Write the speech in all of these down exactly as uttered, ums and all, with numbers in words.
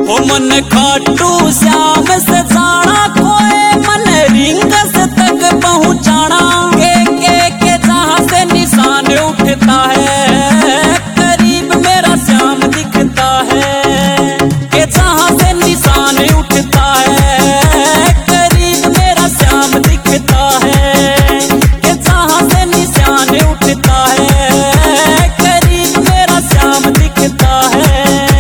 ओ मन खाटू श्याम से जाना खोए मन रिंगस तक पहुँचाना के के के जहाँ से निशान उठता है करीब मेरा श्याम दिखता है के जहाँ से निशान उठता है करीब मेरा श्याम दिखता है के जहाँ से निशान उठता है करीब मेरा श्याम दिखता है।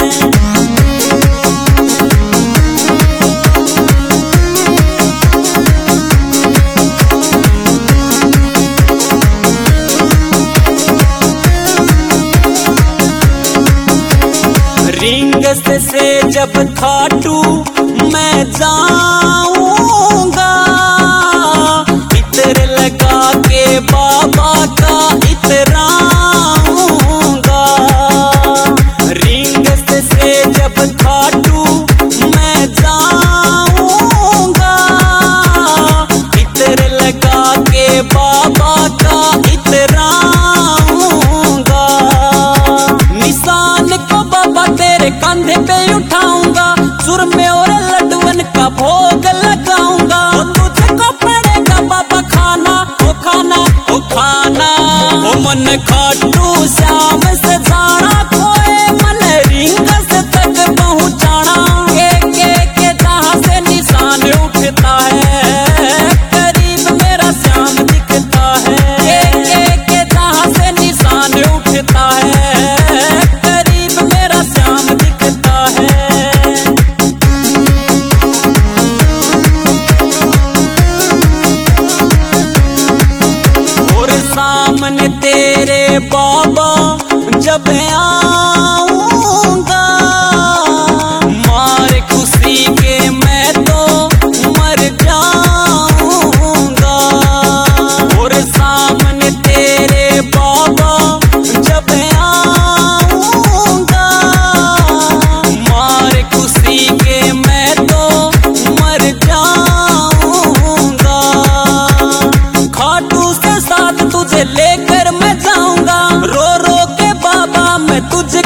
रिंग से जब खाटू मैं जाऊंगा इत्र लगा के बाबा का इतराऊंगा। रिंग से जब खाटू मैं जाऊंगा इत्र लगा के बाबा का इतराऊंगा। निशान को बाबा तेरे कंधे पे उठाऊंगा सुर में और लड्डुअन का भोग लगाऊंगा। तुझको पड़ेगा बाबा खाना ओ खाना ओ खाना ओ मन खाटू श्याम से जाना खोए मन रिंगस तक पहुँचाना के के के जहाँ से निशान उठता है करीब मेरा श्याम दिखता है के के के जहाँ से निशान उठता है करीब मेरा श्याम दिखता है। और सामने तेरे बाबा जब आऊंगा मार खुशी के मैं तो मर जाऊंगा। और सामने तेरे बाबा जब आऊंगा मार खुशी के मैं तो मर जाऊंगा। खाटू से साथ तुझे लेकर मैं जाऊंगा रो रो के बाबा मैं तुझे